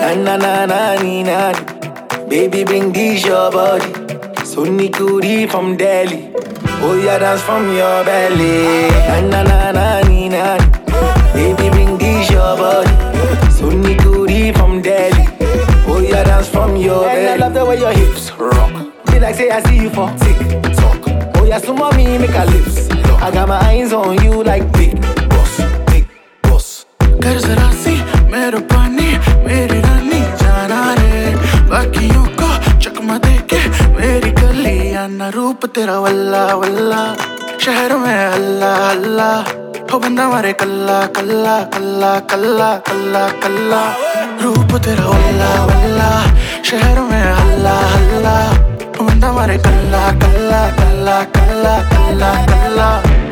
Na na na ni na. Baby, bring this your body. Sunni Kuri from Delhi. Oh, yeah, dance from your belly. Na na na ni na. Baby, bring this your body. Sunni Kuri from Delhi. Oh, yeah, dance from your belly. And I love the way your hips rock. Be like say I see you for TikTok. Oh, yeah, so mommy make her lips. I got my eyes on you like big boss, big boss. कर जरा सी मेरे पानी मेरी रानी जाना रे बाकियों को चकमा देके मेरी गली आना रूप तेरा वल्ला वल्ला शहर में अल्लाह अल्लाह हो बंदा मारे कल्ला कल्ला कल्ला कल्ला कल्ला कल्ला रूप तेरा वल्ला वल्ला शहर में अल्लाह अल्लाह हो बंदा मारे कल्ला कल्ला कल्ला कल्ला कल्ला कल्ला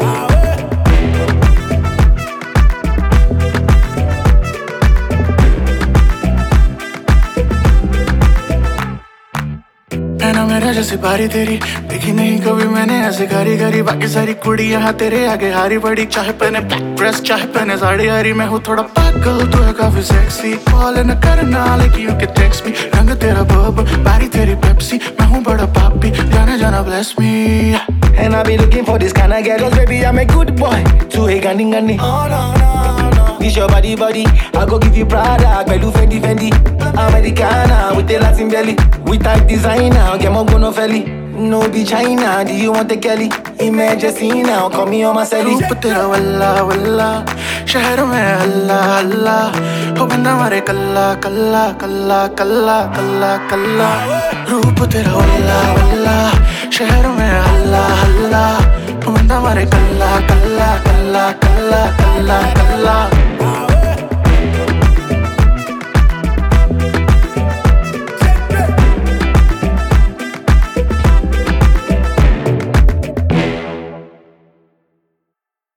ना मेरा जैसी बारी तेरी देखी नहीं कभी मैंने ऐसे गारी गारी बाकी सारी कुड़ी यहाँ तेरे आगे हारी पड़ी चाहे पहने ब्लैक ड्रेस चाहे पहने साड़ी हारी मैं हूँ थोड़ा पागल तू है काफी सेक्सी कॉल न करना लेकिन यू कैन टेक्स्ट मी रंग तेरा बर्ब बारी तेरी पेप्सी मैं हूँ बड़ा पापी जाने जाना bless me And I be looking for this kind of girl. 'Cause baby I'm a good boy. To a gani gani. Oh no no no. This your body body. I go give you Prada, Bellu Fendi Fendi. Americana with the Latin belly. We type designer, get more no felly. No be China, do you want the Kelly? Emergency now, call me on my celly. रूप तेरा वल्ला वल्ला शहर में अल्लाह अल्लाह हो बंदा मारे कल्ला कल्ला कल्ला कल्ला कल्ला कल्ला रूप तेरा वल्ला वल्ला शहर में अल्लाह अल्लाह हो बंदा मारे कल्ला कल्ला कल्ला कल्ला कल्ला